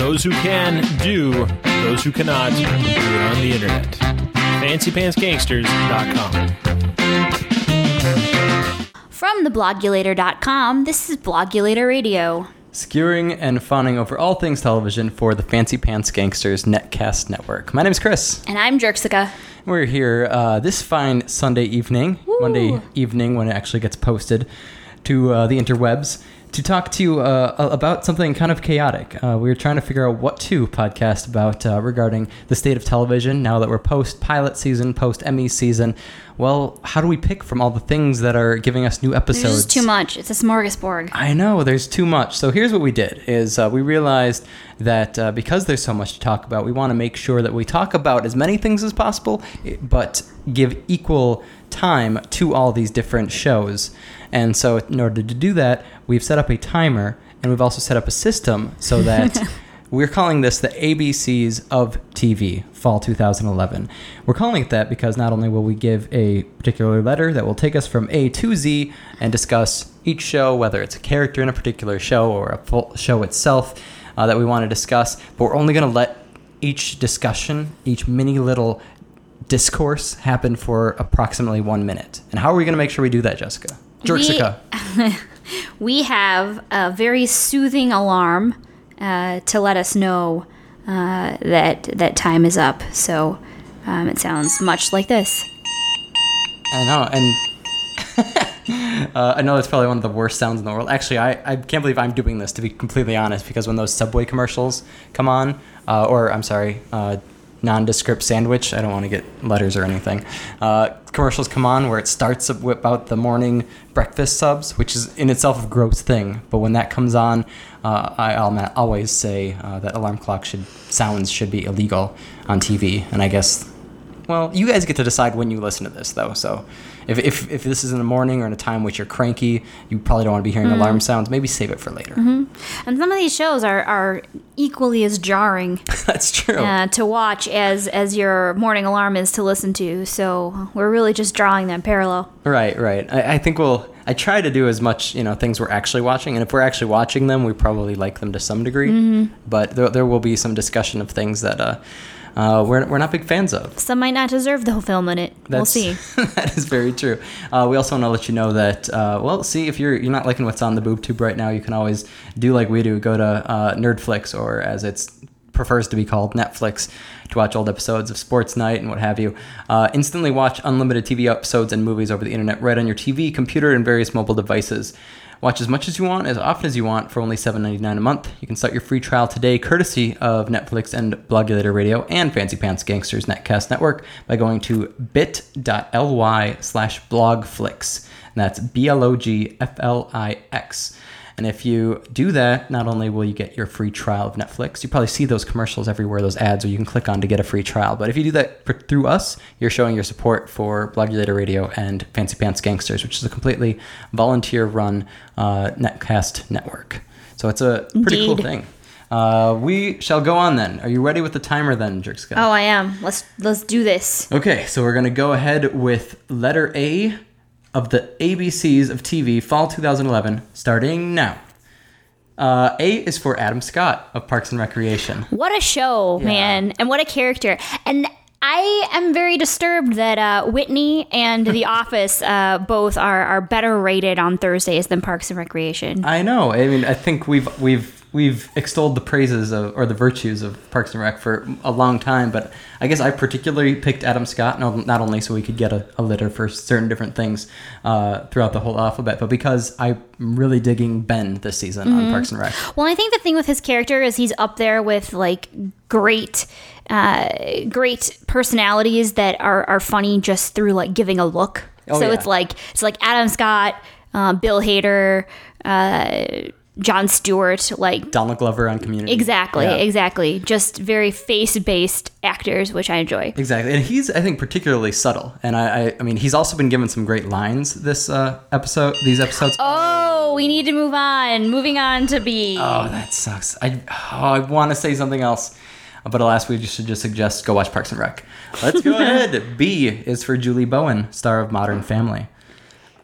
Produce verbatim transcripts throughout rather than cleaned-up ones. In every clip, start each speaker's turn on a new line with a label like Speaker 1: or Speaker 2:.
Speaker 1: Those who can do, those who cannot do it on the internet. fancy pants gangsters dot com.
Speaker 2: From the blogulator dot com, this is Blogulator Radio.
Speaker 3: Skewering and fawning over all things television for the Fancy Pants Gangsters Netcast Network. My name is Chris.
Speaker 2: And I'm Jerksica.
Speaker 3: We're here uh, this fine Sunday evening,
Speaker 2: Woo.
Speaker 3: Monday evening when it actually gets posted to uh, the interwebs, to talk to you uh, about something kind of chaotic. Uh, we were trying to figure out what to podcast about uh, regarding the state of television now that we're post-pilot season, post-Emmy season. Well, how do we pick from all the things that are giving us new episodes?
Speaker 2: There's just too much. It's a smorgasbord.
Speaker 3: I know, there's too much. So here's what we did, is uh, we realized that uh, because there's so much to talk about, we want to make sure that we talk about as many things as possible, but give equal time to all these different shows. And so in order to do that, we've set up a timer, and we've also set up a system so that we're calling this the A B Cs of T V, Fall two thousand eleven. We're calling it that because not only will we give a particular letter that will take us from A to Z and discuss each show, whether it's a character in a particular show or a full show itself uh, that we want to discuss, but we're only going to let each discussion, each mini little discourse happen for approximately one minute. And how are we going to make sure we do that, Jessica? Jerksica.
Speaker 2: We, we have a very soothing alarm uh, to let us know uh, that that time is up. So um, it sounds much like this.
Speaker 3: I know, and uh, I know it's probably one of the worst sounds in the world. Actually, I, I can't believe I'm doing this, to be completely honest, because when those Subway commercials come on, uh, or I'm sorry, uh, nondescript sandwich, I don't want to get letters or anything, uh, commercials come on where it starts about the morning breakfast subs, which is in itself a gross thing, but when that comes on, uh, I, I'll always say uh, that alarm clock should sounds should be illegal on T V, and I guess, well, you guys get to decide when you listen to this, though, so if if, if this is in the morning or in a time which you're cranky, you probably don't want to be hearing mm-hmm. alarm sounds, maybe save it for later.
Speaker 2: Mm-hmm. And some of these shows are, are equally as jarring
Speaker 3: That's true.
Speaker 2: Uh, to watch as, as your morning alarm is to listen to, so we're really just drawing them parallel.
Speaker 3: Right, right. I, I think we'll... I try to do as much, you know, things we're actually watching, and if we're actually watching them, we probably like them to some degree, mm-hmm. but there, there will be some discussion of things that uh, uh, we're, we're not big fans of.
Speaker 2: Some might not deserve the whole film in it. We'll see.
Speaker 3: That is very true. Uh, we also want to let you know that, uh, well, see, if you're you're not liking what's on the BoobTube right now, you can always do like we do, go to uh, Nerdflix, or as it's prefers to be called, Netflix, to watch old episodes of Sports Night and what have you. Uh, instantly watch unlimited T V episodes and movies over the internet right on your T V, computer, and various mobile devices. Watch as much as you want, as often as you want, for only seven dollars and ninety-nine cents a month. You can start your free trial today, courtesy of Netflix and Blogulator Radio and Fancy Pants Gangsters Netcast Network, by going to bit.ly slash blogflix. And that's B L O G F L I X. And if you do that, not only will you get your free trial of Netflix, you probably see those commercials everywhere, those ads where you can click on to get a free trial. But if you do that for, through us, you're showing your support for Blogulator Radio and Fancy Pants Gangsters, which is a completely volunteer-run uh, netcast network. So it's a pretty
Speaker 2: Indeed.
Speaker 3: cool thing. Uh, we shall go on then. Are you ready with the timer then, Jerksica?
Speaker 2: Oh, I am. Let's let's do this.
Speaker 3: Okay, so we're going to go ahead with letter A of the A B Cs of T V, Fall two thousand eleven, starting now. Uh, A is for Adam Scott of Parks and Recreation.
Speaker 2: What a show,
Speaker 3: Yeah.
Speaker 2: man. And what a character. And I am very disturbed that uh, Whitney and The Office uh, both are, are better rated on Thursdays than Parks and Recreation.
Speaker 3: I know. I mean, I think we've we've we've extolled the praises of, or the virtues of Parks and Rec for a long time, but I guess I particularly picked Adam Scott, not not only so we could get a, a litter for certain different things uh, throughout the whole alphabet, but because I'm really digging Ben this season mm-hmm. on Parks and Rec.
Speaker 2: Well, I think the thing with his character is he's up there with like great, uh, great personalities that are, are funny just through like giving a look.
Speaker 3: Oh,
Speaker 2: so
Speaker 3: yeah.
Speaker 2: it's like it's like Adam Scott, uh, Bill Hader, uh, Jon Stewart, like
Speaker 3: Donald Glover on Community.
Speaker 2: Exactly,
Speaker 3: yeah.
Speaker 2: exactly. Just very face-based actors, which I enjoy.
Speaker 3: Exactly, and he's, I think, particularly subtle. And I, I, I mean, he's also been given some great lines this uh, episode. These episodes.
Speaker 2: Oh, we need to move on. Moving on to B.
Speaker 3: Oh, that sucks. I, oh, I want to say something else, but alas, we should just suggest go watch Parks and Rec. Let's go ahead. B is for Julie Bowen, star of Modern Family.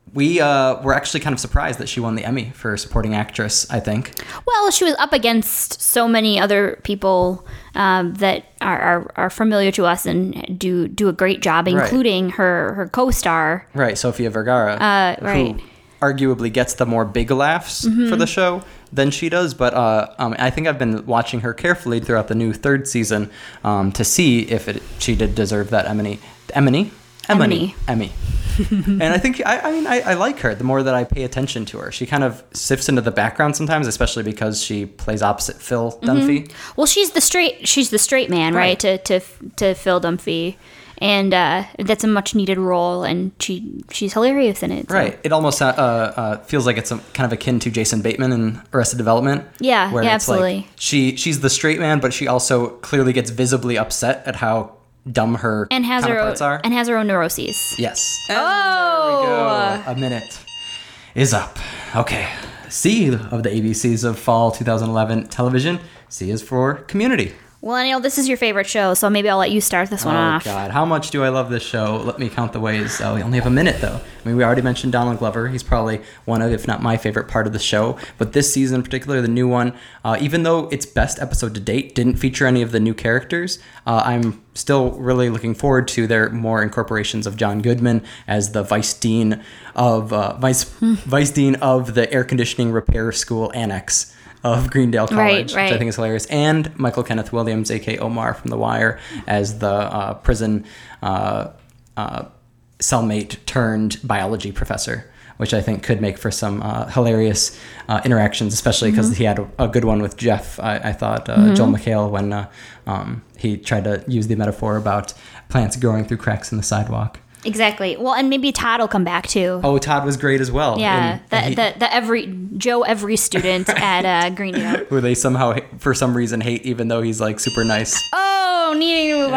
Speaker 3: we uh, were actually kind of surprised that she won the Emmy for supporting actress, I think.
Speaker 2: Well, she was up against so many other people um, that are, are are familiar to us and do do a great job, including right. her her co-star,
Speaker 3: right, Sofia Vergara,
Speaker 2: uh, right.
Speaker 3: who arguably gets the more big laughs mm-hmm. for the show than she does. But uh, um, I think I've been watching her carefully throughout the new third season um, to see if it, she did deserve that Emmy. Emmy?
Speaker 2: Emmy.
Speaker 3: Emmy. And I think, I, I mean, I, I like her the more that I pay attention to her. She kind of sifts into the background sometimes, especially because she plays opposite Phil Dunphy.
Speaker 2: Mm-hmm. Well, she's the straight she's the straight man, right, right to, to to Phil Dunphy. And uh, that's a much needed role, and she she's hilarious in it. So.
Speaker 3: Right. It almost uh, uh, feels like it's a, kind of akin to Jason Bateman in Arrested Development.
Speaker 2: Yeah,
Speaker 3: where
Speaker 2: yeah,
Speaker 3: it's
Speaker 2: absolutely.
Speaker 3: Like she she's the straight man, but she also clearly gets visibly upset at how dumb her
Speaker 2: and has her
Speaker 3: counterparts
Speaker 2: own,
Speaker 3: are.
Speaker 2: And has her own neuroses.
Speaker 3: Yes.
Speaker 2: And
Speaker 3: oh! There we go. A minute is up. Okay. C of the A B Cs of fall twenty eleven television. C is for Community.
Speaker 2: Well, Neil, this is your favorite show, so maybe I'll let you start this one
Speaker 3: oh,
Speaker 2: off.
Speaker 3: Oh, God. How much do I love this show? Let me count the ways. Oh, we only have a minute, though. I mean, we already mentioned Donald Glover. He's probably one of, if not my favorite part of the show. But this season in particular, the new one, uh, even though its best episode to date didn't feature any of the new characters, uh, I'm still really looking forward to their more incorporations of John Goodman as the vice dean of uh, vice vice dean of the air conditioning repair school annex of Greendale College,
Speaker 2: right, right.
Speaker 3: which I think is hilarious, and Michael Kenneth Williams, aka Omar from The Wire, as the uh, prison uh, uh, cellmate turned biology professor, which I think could make for some uh, hilarious uh, interactions, especially because mm-hmm. he had a, a good one with Jeff, I, I thought, uh, mm-hmm. Joel McHale, when uh, um, he tried to use the metaphor about plants growing through cracks in the sidewalk.
Speaker 2: Exactly. Well, and maybe Todd will come back too.
Speaker 3: Oh, Todd was great as well.
Speaker 2: Yeah,
Speaker 3: and,
Speaker 2: the,
Speaker 3: and he,
Speaker 2: the the every Joe every student at uh, Greendale,
Speaker 3: who they somehow for some reason hate, even though he's like super nice.
Speaker 2: Oh, needing to move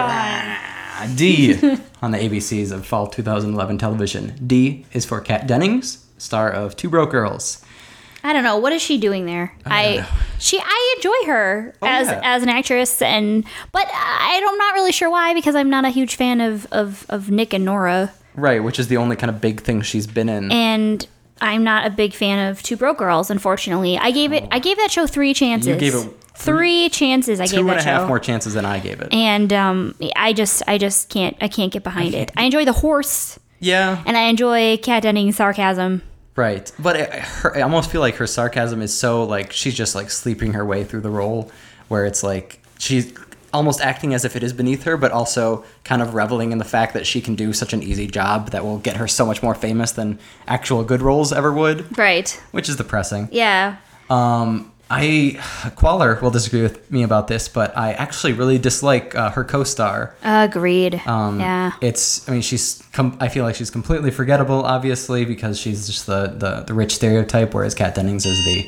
Speaker 2: on.
Speaker 3: D on the A B Cs of fall twenty eleven television. D is for Kat Dennings, star of Two Broke Girls.
Speaker 2: I don't know, what is she doing there.
Speaker 3: I,
Speaker 2: I she I enjoy her
Speaker 3: oh,
Speaker 2: as
Speaker 3: yeah.
Speaker 2: as an actress, and but I, I'm not really sure why, because I'm not a huge fan of of, of Nick and Nora.
Speaker 3: Right, which is the only kind of big thing she's been in.
Speaker 2: And I'm not a big fan of Two Broke Girls, unfortunately. I gave it. I gave that show three chances.
Speaker 3: You gave it
Speaker 2: three, three chances. I
Speaker 3: two
Speaker 2: gave that
Speaker 3: and a half
Speaker 2: show.
Speaker 3: more chances than I gave it.
Speaker 2: And um, I just, I just can't. I can't get behind I it. I enjoy the horse.
Speaker 3: Yeah.
Speaker 2: And I enjoy Kat Dennings' sarcasm.
Speaker 3: Right, but it, her, I almost feel like her sarcasm is so like she's just like sleeping her way through the role, where it's like she's almost acting as if it is beneath her, but also kind of reveling in the fact that she can do such an easy job that will get her so much more famous than actual good roles ever would.
Speaker 2: Right.
Speaker 3: Which is depressing.
Speaker 2: Yeah.
Speaker 3: Um, I, Qualler will disagree with me about this, but I actually really dislike uh, her co-star.
Speaker 2: Agreed.
Speaker 3: Um,
Speaker 2: yeah.
Speaker 3: It's, I mean, she's, com- I feel like she's completely forgettable, obviously, because she's just the, the, the rich stereotype, whereas Kat Dennings is the...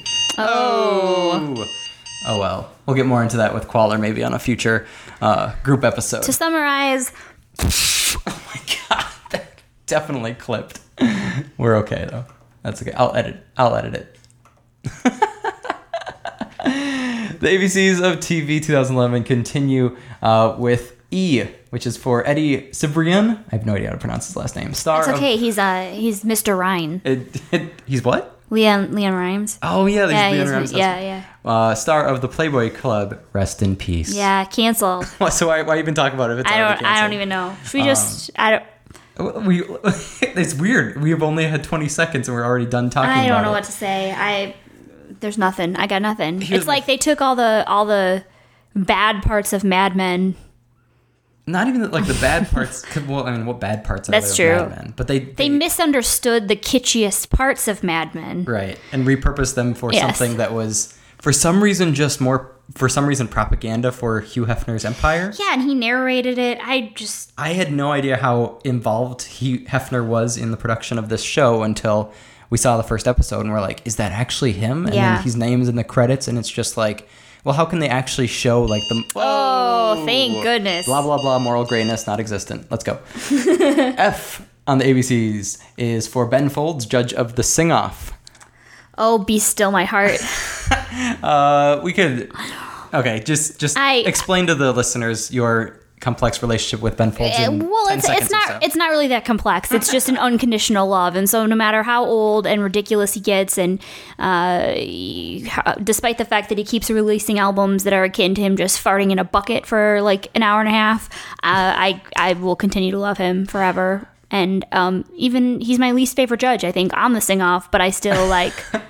Speaker 2: Oh.
Speaker 3: Oh. Oh, well. We'll get more into that with Qualler maybe on a future uh, group episode.
Speaker 2: To summarize...
Speaker 3: Oh, my God. That definitely clipped. We're okay, though. That's okay. I'll edit. I'll edit it. The A B Cs of T V twenty eleven continue uh, with E, which is for Eddie Cibrian. I have no idea how to pronounce his last name. Star
Speaker 2: It's okay.
Speaker 3: Of,
Speaker 2: he's uh he's Mister Ryan.
Speaker 3: It, it, he's what?
Speaker 2: Leon Leon Rimes.
Speaker 3: Oh yeah,
Speaker 2: yeah,
Speaker 3: Leon
Speaker 2: he's,
Speaker 3: Rimes.
Speaker 2: yeah, yeah.
Speaker 3: Uh, star of the Playboy Club. Rest in peace.
Speaker 2: Yeah, canceled.
Speaker 3: So why, why even talk about it? If it's
Speaker 2: I
Speaker 3: already
Speaker 2: don't. I
Speaker 3: canceled?
Speaker 2: don't even know. Should we just? Um, I don't.
Speaker 3: We, it's weird. We've only had twenty seconds and we're already done talking about it.
Speaker 2: I don't know what to say. I there's nothing. I got nothing.
Speaker 3: Here's
Speaker 2: it's like they took all the all the bad parts of Mad Men.
Speaker 3: Not even like the bad parts. Well, I mean, what bad parts are
Speaker 2: That's
Speaker 3: there
Speaker 2: true.
Speaker 3: of Mad Men? But they, they
Speaker 2: they misunderstood the kitschiest parts of Mad Men.
Speaker 3: Right, and repurposed them for
Speaker 2: Yes.
Speaker 3: something that was for some reason just more for some reason propaganda for Hugh Hefner's empire.
Speaker 2: Yeah, and he narrated it. I just
Speaker 3: I had no idea how involved Hugh Hefner was in the production of this show until we saw the first episode and we're like, is that actually him? And
Speaker 2: Yeah.
Speaker 3: then his name's in the credits and it's just like, well, how can they actually show like the
Speaker 2: Oh, thank goodness.
Speaker 3: blah blah blah moral grayness not existent. Let's go. F on the A B Cs is for Ben Folds, judge of the Sing Off.
Speaker 2: Oh, be still my heart.
Speaker 3: Uh, we could okay, just just
Speaker 2: I-
Speaker 3: explain to the listeners your complex relationship with Ben Folds in
Speaker 2: Uh, well,
Speaker 3: ten
Speaker 2: it's
Speaker 3: seconds
Speaker 2: it's not
Speaker 3: or so.
Speaker 2: it's not really that complex. It's just an unconditional love, and so no matter how old and ridiculous he gets, and uh, he- despite the fact that he keeps releasing albums that are akin to him just farting in a bucket for like an hour and a half, uh, I I will continue to love him forever. And um, even he's my least favorite judge, I think, on the Sing Off, but I still like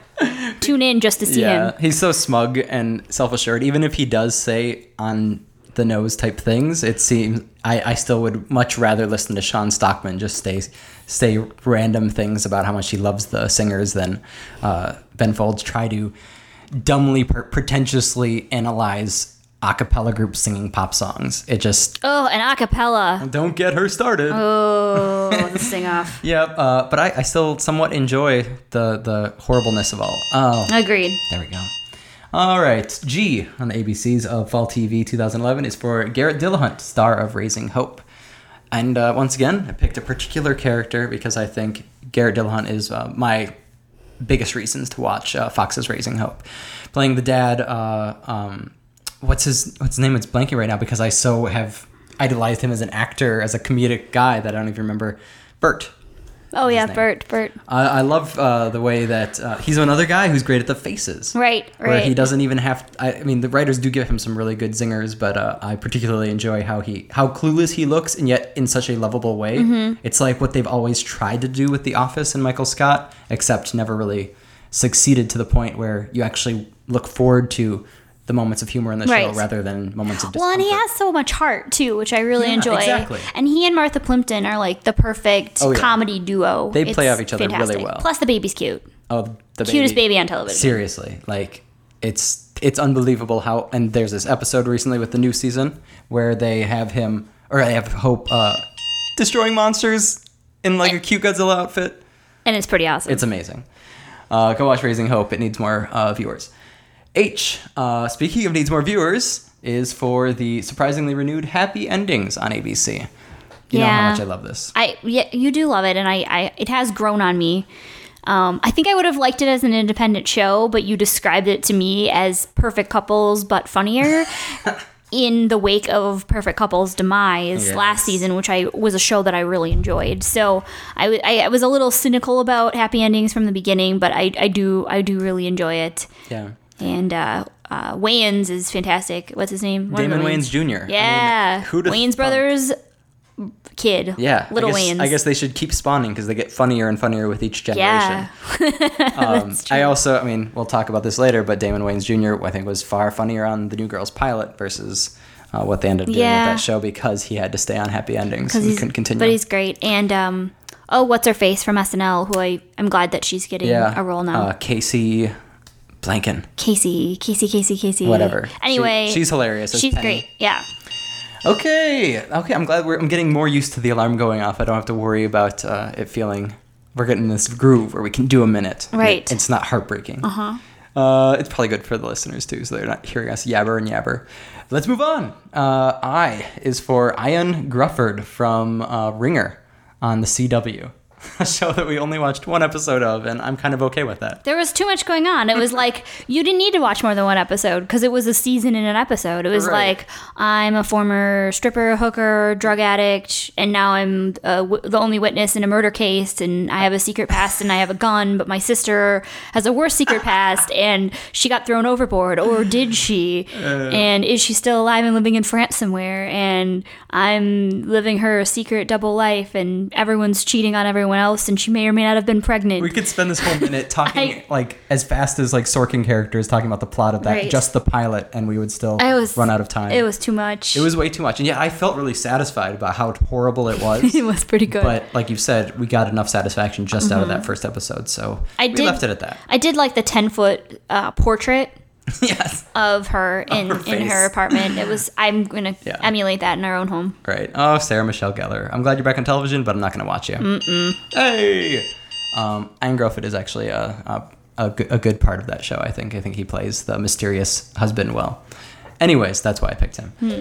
Speaker 2: tune in just to see
Speaker 3: Yeah,
Speaker 2: him.
Speaker 3: he's so smug and self-assured. Even if he does say on the nose type things, it seems I, I still would much rather listen to Sean Stockman just say say random things about how much he loves the singers than uh, Ben Folds try to dumbly, per- pretentiously analyze a cappella groups singing pop songs. It just
Speaker 2: Oh, an acapella.
Speaker 3: don't get her started.
Speaker 2: Oh, the Sing Off.
Speaker 3: Yep, uh, but I, I still somewhat enjoy the the horribleness of all. Oh,
Speaker 2: Agreed.
Speaker 3: there we go. All right, G on the A B Cs of Fall T V twenty eleven is for Garrett Dillahunt, star of Raising Hope. And uh, once again, I picked a particular character because I think Garrett Dillahunt is uh, my biggest reasons to watch uh, Fox's Raising Hope. Playing the dad, uh, um, what's his what's his name? It's blanking right now because I so have idolized him as an actor, as a comedic guy that I don't even remember. Bert.
Speaker 2: Oh, yeah,
Speaker 3: name?
Speaker 2: Bert, Bert.
Speaker 3: I, I love uh, the way that uh, he's another guy who's great at the faces.
Speaker 2: Right,
Speaker 3: Where
Speaker 2: right.
Speaker 3: he doesn't even have. I, I mean, the writers do give him some really good zingers, but uh, I particularly enjoy how he how clueless he looks, and yet in such a lovable way.
Speaker 2: Mm-hmm.
Speaker 3: It's like what they've always tried to do with The Office and Michael Scott, except never really succeeded to the point where you actually look forward to the moments of humor in the
Speaker 2: Right.
Speaker 3: show rather than moments of discomfort.
Speaker 2: Well, and he has so much heart too, which I really
Speaker 3: Yeah,
Speaker 2: enjoy.
Speaker 3: exactly.
Speaker 2: And he and Martha Plimpton are like the perfect
Speaker 3: Oh, yeah.
Speaker 2: comedy duo.
Speaker 3: They play
Speaker 2: It's
Speaker 3: off each other really
Speaker 2: fantastic.
Speaker 3: well.
Speaker 2: Plus, the baby's cute.
Speaker 3: Oh, the
Speaker 2: Cutest baby on television.
Speaker 3: Seriously, like it's it's unbelievable how. And there's this episode recently with the new season where they have him or they have Hope uh, destroying monsters in like a cute Godzilla outfit.
Speaker 2: And it's pretty awesome.
Speaker 3: It's amazing. Uh, go watch Raising Hope. It needs more uh, viewers. H, uh, speaking of needs more viewers, is for the surprisingly renewed Happy Endings on A B C. You know how
Speaker 2: Yeah.
Speaker 3: much I love this.
Speaker 2: I yeah, you do love it, and I, I it has grown on me. Um, I think I would have liked it as an independent show, but you described it to me as Perfect Couples, but funnier. In the wake of Perfect Couples' demise
Speaker 3: Yes.
Speaker 2: last season, which I was a show that I really enjoyed, so I, w- I- I was a little cynical about Happy Endings from the beginning, but I, I do I do really enjoy it.
Speaker 3: Yeah.
Speaker 2: And uh, uh, Wayans is fantastic. What's his name? One of the
Speaker 3: Damon
Speaker 2: Wayans.
Speaker 3: Wayans Junior I mean,
Speaker 2: Yeah,
Speaker 3: who'da
Speaker 2: Wayans
Speaker 3: thunk?
Speaker 2: brothers kid.
Speaker 3: Yeah,
Speaker 2: little
Speaker 3: I guess,
Speaker 2: Wayans.
Speaker 3: I guess they should keep spawning because they get funnier and funnier with each generation.
Speaker 2: Yeah,
Speaker 3: um, I also, I mean, we'll talk about this later, but Damon Wayans Junior I think was far funnier on the New Girls pilot versus uh, what they ended up doing
Speaker 2: Yeah.
Speaker 3: with that show because he had to stay on Happy Endings and
Speaker 2: he's,
Speaker 3: couldn't continue.
Speaker 2: but he's great. And um, oh, what's her face from S N L? Who I I'm glad that she's getting
Speaker 3: yeah,
Speaker 2: a role now.
Speaker 3: Uh, Casey Blanken,
Speaker 2: Casey, Casey, Casey, Casey.
Speaker 3: whatever.
Speaker 2: Anyway,
Speaker 3: She- she's hilarious. as
Speaker 2: She's
Speaker 3: Penny.
Speaker 2: great. Yeah.
Speaker 3: Okay, okay. I'm glad we're. I'm getting more used to the alarm going off. I don't have to worry about uh, it feeling. We're getting in this groove where we can do a minute.
Speaker 2: Right.
Speaker 3: It- it's not heartbreaking. Uh-huh. Uh, it's probably good for the listeners too, so they're not hearing us yabber and yabber. Let's move on. Uh, I is for Ian Grufford from uh, Ringer on the C W, a show that we only watched one episode of, and I'm kind of okay with that.
Speaker 2: There was too much going on. It was like you didn't need to watch more than one episode because it was a season in an episode. It was
Speaker 3: Right.
Speaker 2: like I'm a former stripper, hooker, drug addict, and now I'm uh, w- the only witness in a murder case, and I have a secret past, and I have a gun, but my sister has a worse secret past, and she got thrown overboard, or did she? And is she still alive and living in France somewhere? And I'm living her secret double life, and everyone's cheating on everyone else, and she may or may not have been pregnant.
Speaker 3: We could spend this whole minute talking
Speaker 2: I-
Speaker 3: like as fast as like Sorkin characters talking about the plot of that,
Speaker 2: Right.
Speaker 3: just the pilot, and we would still
Speaker 2: I was
Speaker 3: run out of time.
Speaker 2: It was too much.
Speaker 3: It was way too much, and yeah, I felt really satisfied about how horrible it was.
Speaker 2: It was pretty good.
Speaker 3: But like you said, we got enough satisfaction just out of that first episode, so
Speaker 2: I
Speaker 3: we
Speaker 2: did-
Speaker 3: left it at that.
Speaker 2: I did like the ten foot uh, portrait
Speaker 3: Yes,
Speaker 2: of her in,
Speaker 3: her
Speaker 2: in
Speaker 3: face.
Speaker 2: her apartment. It was. I'm gonna
Speaker 3: Yeah.
Speaker 2: emulate that in our own home.
Speaker 3: right. Oh, Sarah Michelle Gellar. I'm glad you're back on television, but I'm not going to watch you. Mm-mm. Hey, um, Ian Grufford is actually a, a a good- a good part of that show. I think. I think he plays the mysterious husband well. Anyways, that's why I picked him.
Speaker 2: Hmm.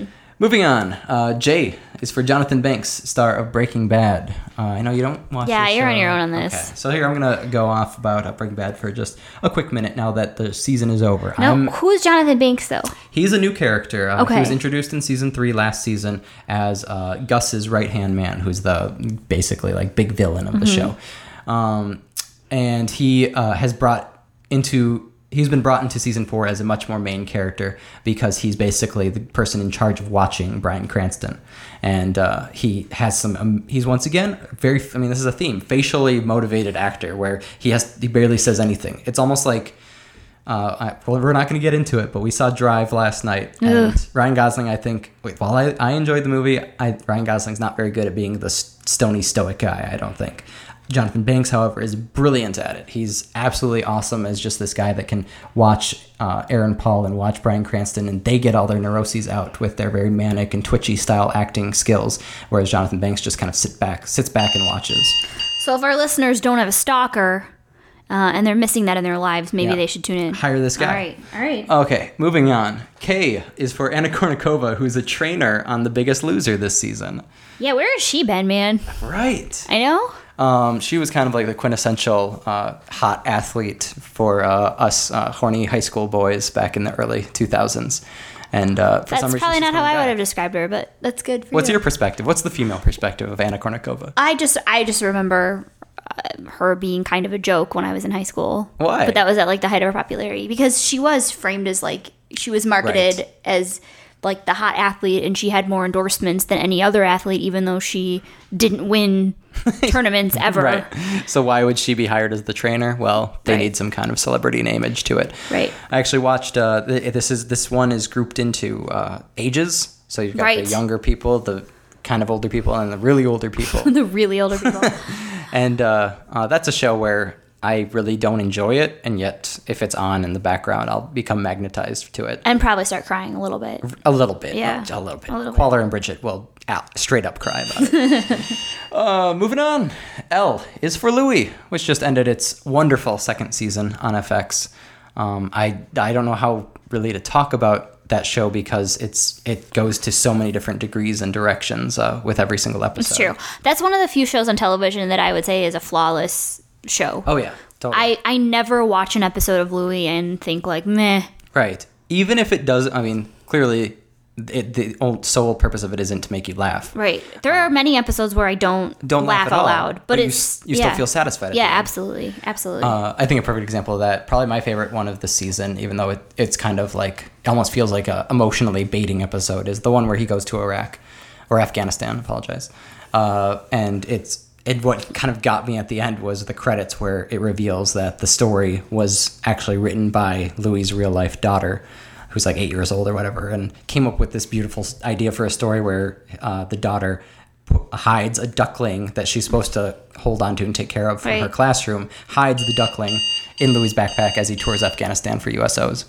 Speaker 3: Moving on, uh, J is for Jonathan Banks, star of Breaking Bad. Uh, I know you don't watch
Speaker 2: Yeah,
Speaker 3: this
Speaker 2: you're on
Speaker 3: show.
Speaker 2: your own on this.
Speaker 3: Okay, so here I'm going to go off about uh, Breaking Bad for just a quick minute now that the season is over.
Speaker 2: No,
Speaker 3: I'm,
Speaker 2: who's Jonathan Banks though?
Speaker 3: he's a new character. Uh,
Speaker 2: Okay.
Speaker 3: He was introduced in season three last season as uh, Gus's right-hand man, who's the basically like big villain of the
Speaker 2: Mm-hmm.
Speaker 3: show. Um, and he uh, has brought into... He's been brought into season four as a much more main character because he's basically the person in charge of watching Bryan Cranston. And uh, he has some, um, he's once again, very, I mean, this is a theme, facially motivated actor where he has, he barely says anything. It's almost like, uh, I, well, we're not going to get into it, but we saw Drive last night. And
Speaker 2: Ugh.
Speaker 3: Ryan Gosling, I think, wait, while I, I enjoyed the movie, I, Ryan Gosling's not very good at being the s- stony, stoic guy, I don't think. Jonathan Banks, however, is brilliant at it. He's absolutely awesome as just this guy that can watch uh, Aaron Paul and watch Bryan Cranston, and they get all their neuroses out with their very manic and twitchy style acting skills, whereas Jonathan Banks just kind of sit back, sits back and watches.
Speaker 2: So if our listeners don't have a stalker uh, and they're missing that in their lives, maybe
Speaker 3: Yeah.
Speaker 2: they should tune in.
Speaker 3: Hire this guy.
Speaker 2: All right, all right.
Speaker 3: Okay, moving on. K is for Anna Kournikova, who's a trainer on The Biggest Loser this season.
Speaker 2: Yeah, where has she been, man?
Speaker 3: Right.
Speaker 2: I know.
Speaker 3: Um, she was kind of like the quintessential uh, hot athlete for uh, us uh, horny high school boys back in the early two thousands. And uh, for
Speaker 2: That's
Speaker 3: some reason,
Speaker 2: probably
Speaker 3: she's
Speaker 2: not how
Speaker 3: coming
Speaker 2: I would
Speaker 3: back.
Speaker 2: have described her, but that's good for
Speaker 3: What's
Speaker 2: you.
Speaker 3: your perspective? What's the female perspective of Anna Kournikova?
Speaker 2: I just I just remember uh, her being kind of a joke when I was in high school.
Speaker 3: Why?
Speaker 2: But that was at like the height of her popularity because she was framed as like she was marketed
Speaker 3: Right.
Speaker 2: as like the hot athlete and she had more endorsements than any other athlete even though she didn't win tournaments ever.
Speaker 3: Right. So why would she be hired as the trainer? Well, they
Speaker 2: Right.
Speaker 3: need some kind of celebrity and image to it.
Speaker 2: Right.
Speaker 3: I actually watched. Uh, th- this is this one is grouped into uh, ages. So you've got
Speaker 2: Right.
Speaker 3: the younger people, the kind of older people, and the really older people.
Speaker 2: The really older people.
Speaker 3: And uh, uh, that's a show where I really don't enjoy it, and yet if it's on in the background, I'll become magnetized to it
Speaker 2: And probably start crying a little bit.
Speaker 3: a little bit.
Speaker 2: Yeah.
Speaker 3: a, a little bit.
Speaker 2: A little bit.
Speaker 3: Qualler and Bridget will out, straight up cry about it. uh, moving on, L is for Louis, which just ended its wonderful second season on F X. Um, I I don't know how really to talk about that show because it's it goes to so many different degrees and directions uh, with every single episode.
Speaker 2: It's true. That's one of the few shows on television that I would say is a flawless show.
Speaker 3: Oh yeah, totally.
Speaker 2: I, I never watch an episode of Louie and think like, meh.
Speaker 3: Right. Even if it does, I mean, clearly, it, the old sole purpose of it isn't to make you laugh.
Speaker 2: Right. There are many episodes where I don't,
Speaker 3: Don't laugh,
Speaker 2: laugh
Speaker 3: at
Speaker 2: out
Speaker 3: all,
Speaker 2: loud, but,
Speaker 3: but you
Speaker 2: it's
Speaker 3: s- you still
Speaker 2: yeah.
Speaker 3: feel satisfied at
Speaker 2: Yeah,
Speaker 3: the end.
Speaker 2: absolutely, absolutely.
Speaker 3: Uh, I think a perfect example of that, probably my favorite one of the season, even though it, it's kind of like, it almost feels like a emotionally baiting episode, is the one where he goes to Iraq, or Afghanistan, apologize. Uh, and it's, it, what kind of got me at the end was the credits where it reveals that the story was actually written by Louis' real life daughter, who's like eight years old or whatever, and came up with this beautiful s- idea for a story where uh, the daughter p- hides a duckling that she's supposed to hold on to and take care of from her
Speaker 2: Right.
Speaker 3: classroom, hides the duckling in Louis' backpack as he tours Afghanistan for U S Os.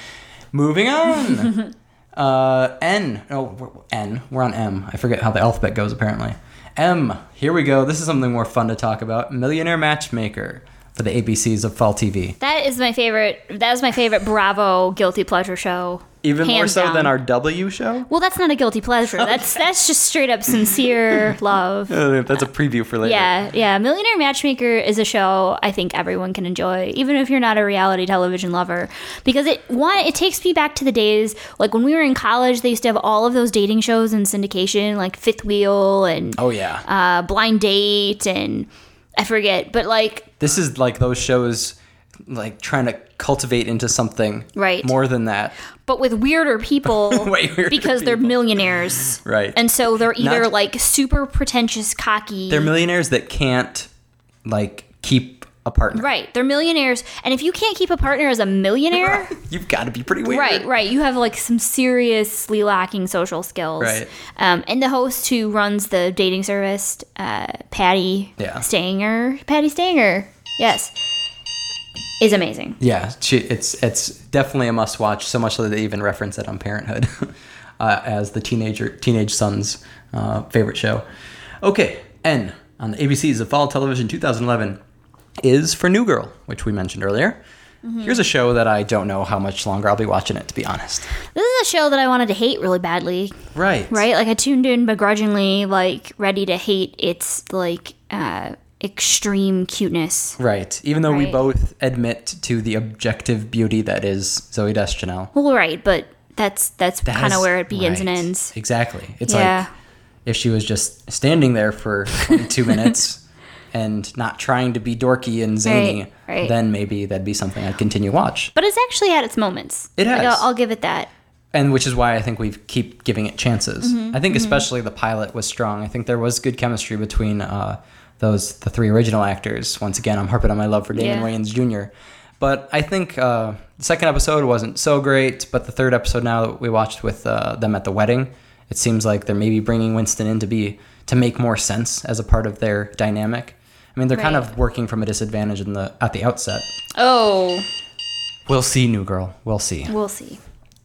Speaker 3: Moving on. uh, N. Oh, we're- N. We're on M. I forget how the alphabet goes, apparently. M. Here we go. This is something more fun to talk about. Millionaire Matchmaker for the A B Cs of Fall T V.
Speaker 2: that is my favorite. That was my favorite Bravo guilty pleasure show.
Speaker 3: Even more
Speaker 2: Hands
Speaker 3: so
Speaker 2: down.
Speaker 3: than our W show?
Speaker 2: Well, that's not a guilty pleasure. That's that's just straight up sincere love.
Speaker 3: Uh, That's a preview for later.
Speaker 2: Yeah, yeah. Millionaire Matchmaker is a show I think everyone can enjoy, even if you're not a reality television lover, because it one it takes me back to the days like when we were in college. They used to have all of those dating shows in syndication, like Fifth Wheel and
Speaker 3: Oh, yeah.
Speaker 2: uh, Blind Date, and I forget, but like
Speaker 3: This is like those shows like trying to cultivate into something
Speaker 2: Right.
Speaker 3: more than that.
Speaker 2: but with weirder people
Speaker 3: Way weirder
Speaker 2: because they're
Speaker 3: people.
Speaker 2: millionaires,
Speaker 3: Right.
Speaker 2: And so they're either
Speaker 3: Not-
Speaker 2: like super pretentious, cocky.
Speaker 3: They're millionaires that can't like keep a partner.
Speaker 2: Right, they're millionaires, and if you can't keep a partner as a millionaire.
Speaker 3: You've got to be pretty weird.
Speaker 2: Right, right. You have like some seriously lacking social skills.
Speaker 3: Right.
Speaker 2: Um, and the host who runs the dating service, uh, Patty
Speaker 3: Yeah.
Speaker 2: Stanger, Patty Stanger, yes, is amazing.
Speaker 3: Yeah, she, it's it's definitely a must watch. So much so that they even reference it on Parenthood uh, as the teenager teenage son's uh, favorite show. Okay, N on the A B Cs of Fall Television twenty eleven is for New Girl, which we mentioned earlier. Here's a show that I don't know how much longer I'll be watching it, to be honest.
Speaker 2: This is a show that I wanted to hate really badly.
Speaker 3: Right.
Speaker 2: Right? Like, I tuned in begrudgingly, like, ready to hate its, like, uh, extreme cuteness.
Speaker 3: Right. Even though we
Speaker 2: Right.
Speaker 3: both admit to the objective beauty that is Zoe Deschanel.
Speaker 2: Well, right, but that's that's
Speaker 3: That
Speaker 2: kind of
Speaker 3: has-
Speaker 2: where it begins and
Speaker 3: right.
Speaker 2: ends.
Speaker 3: Exactly. It's
Speaker 2: Yeah.
Speaker 3: like if she was just standing there for twenty-two minutes and not trying to be dorky and zany,
Speaker 2: Right, right.
Speaker 3: then maybe that'd be something I'd continue watch.
Speaker 2: But it's actually had its moments.
Speaker 3: It
Speaker 2: Like,
Speaker 3: has.
Speaker 2: I'll, I'll give it that.
Speaker 3: And which is why I think we keep giving it chances.
Speaker 2: Mm-hmm,
Speaker 3: I think especially the pilot was strong. I think there was good chemistry between uh, those the three original actors. Once again, I'm harping on my love for Damon
Speaker 2: Yeah.
Speaker 3: Wayans Junior But I think uh, the second episode wasn't so great. But the third episode now that we watched with uh, them at the wedding, it seems like they're maybe bringing Winston in to be to make more sense as a part of their dynamic. I mean, they're kind
Speaker 2: Right.
Speaker 3: of working from a disadvantage in the at the outset.
Speaker 2: Oh,
Speaker 3: We'll see, new girl. We'll see.
Speaker 2: we'll see.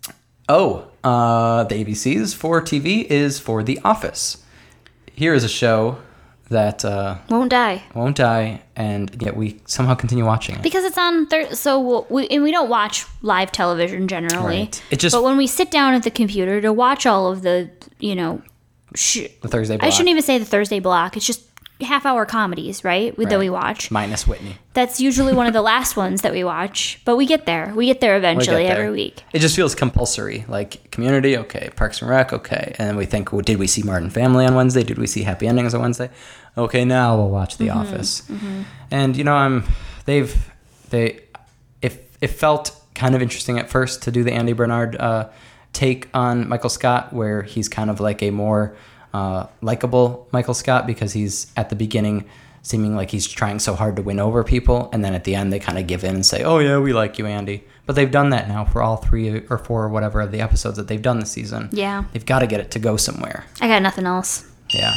Speaker 3: Oh, uh, the A B Cs for T V is for The Office. Here is a show that uh,
Speaker 2: Won't die.
Speaker 3: won't die, and yet we somehow continue watching it.
Speaker 2: Because it's on thir- so we'll, we and we don't watch live television generally.
Speaker 3: Right. It just-
Speaker 2: but when we sit down at the computer to watch all of the, you know, sh-
Speaker 3: The Thursday block.
Speaker 2: I shouldn't even say the Thursday block. It's just half hour comedies, right? That
Speaker 3: Right.
Speaker 2: we watch.
Speaker 3: Minus Whitney.
Speaker 2: That's usually one of the last ones that we watch, but we get there. We get there
Speaker 3: We
Speaker 2: eventually
Speaker 3: get there.
Speaker 2: every week.
Speaker 3: It just feels compulsory. Like Community, okay. Parks and Rec, okay. And then we think, well, did we see Martin Family on Wednesday? Did we see Happy Endings on Wednesday? Okay, now we'll watch The
Speaker 2: Mm-hmm.
Speaker 3: Office. And you know, I'm they've they if it felt kind of interesting at first to do the Andy Bernard uh, take on Michael Scott, where he's kind of like a more uh, likable Michael Scott because he's at the beginning seeming like he's trying so hard to win over people, and then at the end they kind of give in and say, "Oh yeah, we like you, Andy." But they've done that now for all three or four or whatever of the episodes that they've done this season.
Speaker 2: Yeah.
Speaker 3: They've got to get it to go somewhere.
Speaker 2: I got nothing else.
Speaker 3: Yeah.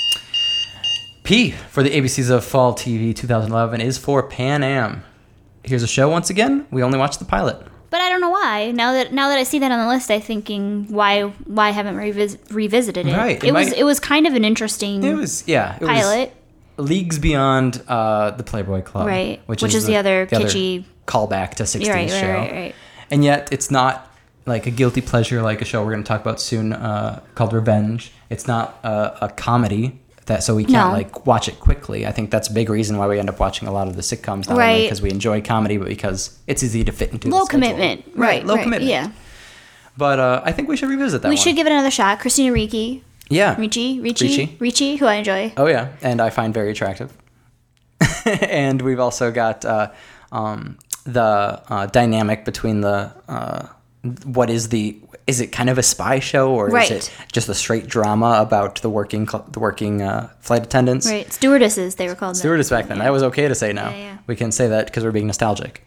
Speaker 3: P for the A B Cs of Fall T V twenty eleven is for Pan Am. Here's a show once again. We only watched the pilot.
Speaker 2: But I don't know why. Now that now that I see that on the list, I'm thinking why why haven't we revis- revisited it?
Speaker 3: Right, it
Speaker 2: It, was
Speaker 3: might-
Speaker 2: it was kind of an interesting
Speaker 3: It was yeah. It
Speaker 2: pilot.
Speaker 3: was leagues beyond uh, the Playboy Club,
Speaker 2: Right, which is the other kitschy-
Speaker 3: callback to sixties
Speaker 2: You're right, right,
Speaker 3: show.
Speaker 2: right, right.
Speaker 3: And yet it's not like a guilty pleasure like a show we're going to talk about soon uh, called Revenge. It's not a, a comedy. That so we can't
Speaker 2: No.
Speaker 3: like watch it quickly. I think that's a big reason why we end up watching a lot of the sitcoms, not only
Speaker 2: Right.
Speaker 3: because we enjoy comedy, but because it's easy to fit into
Speaker 2: Low
Speaker 3: the schedule.
Speaker 2: commitment.
Speaker 3: right?
Speaker 2: Right,
Speaker 3: Low
Speaker 2: right,
Speaker 3: commitment.
Speaker 2: yeah.
Speaker 3: But uh, I think we should revisit that.
Speaker 2: We
Speaker 3: one.
Speaker 2: should give it another shot. Christina Ricci.
Speaker 3: yeah,
Speaker 2: Ricci? Ricci?
Speaker 3: Ricci.
Speaker 2: Ricci, who I enjoy.
Speaker 3: Oh yeah, and I find very attractive. And we've also got uh, um, the uh, dynamic between the uh, what is the is it kind of a spy show or
Speaker 2: Right.
Speaker 3: is it just a straight drama about the working cl- the working uh, flight attendants?
Speaker 2: Right. Stewardesses, they were called. then.
Speaker 3: Stewardess back then.
Speaker 2: Yeah.
Speaker 3: That was okay to say now.
Speaker 2: Yeah, yeah.
Speaker 3: We can say that because we're being nostalgic.